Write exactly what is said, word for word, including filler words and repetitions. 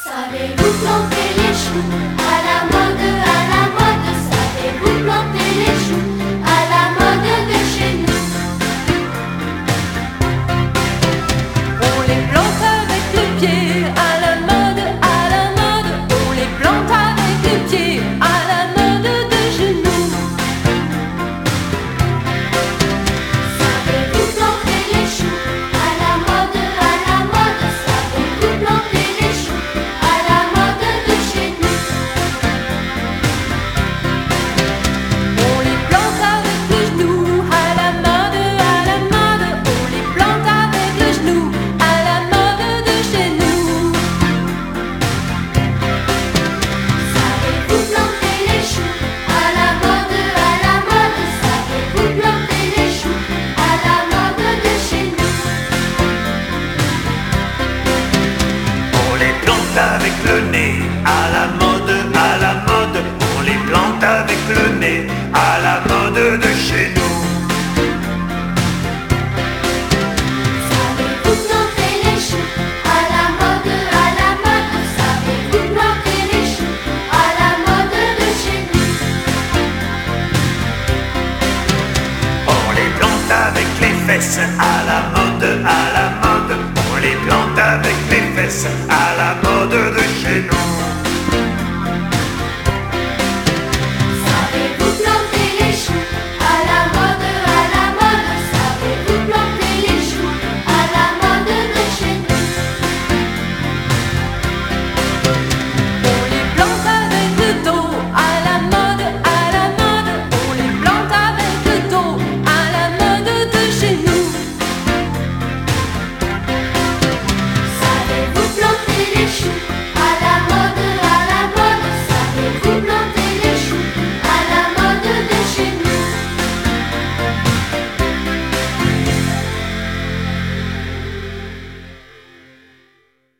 Savez-vous planter les choux à la mode, à la mode? Savez-vous planter les choux à la mode de chez nous? On les plante avec le pied à la mode, à la mode. On les plante avec le pied à la mode de chez nous. Savez-vous planter les choux à la mode, à la mode? Savez-vous planter les choux à la mode de chez nous? On les plante avec le genou à la mode, à la mode. On les plante avec le genou à la mode de chez nous. Savez-vous planter les choux à la mode, à la mode? Savez-vous planter les choux à la mode de chez nous? On les plante avec le nez, à la mode, à la mode. On les plante avec le nez, à la mode de chez nous. Savez-vous planter les choux à la mode, à la mode? Savez-vous planter les choux à la mode de chez nous? On les plante avec les fesses, à la mode, à la mode. On les plante avec les fesses, à la mode de chez nous.